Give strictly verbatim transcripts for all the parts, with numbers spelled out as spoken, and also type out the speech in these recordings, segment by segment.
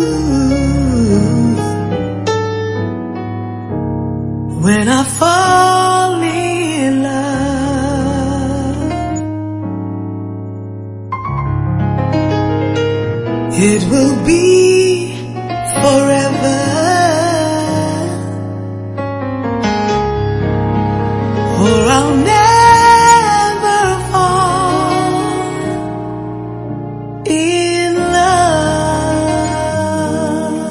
When I fall in love, it will be forever, or I'll never fall in love.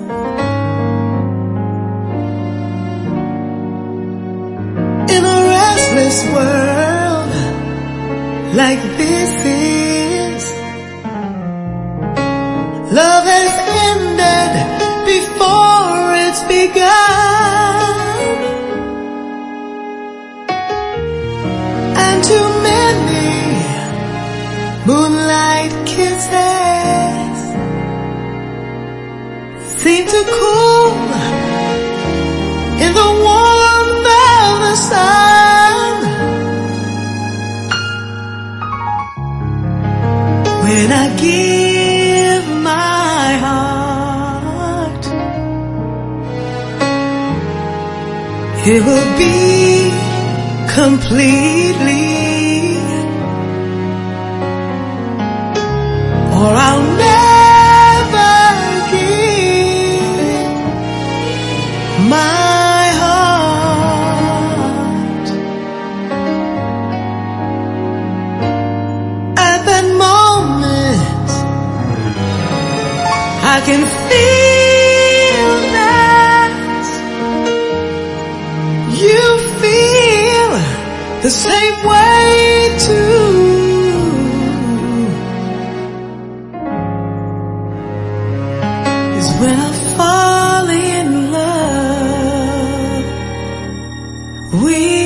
In a restless world like this is, love has ended before it's begun, and too many moonlight kisses seem to cool in the warmth of the sun. When I give my heart, it will be completely, or I'll never give my heart. At that moment, I can feel that you feel the same way too. Is when I fall in love with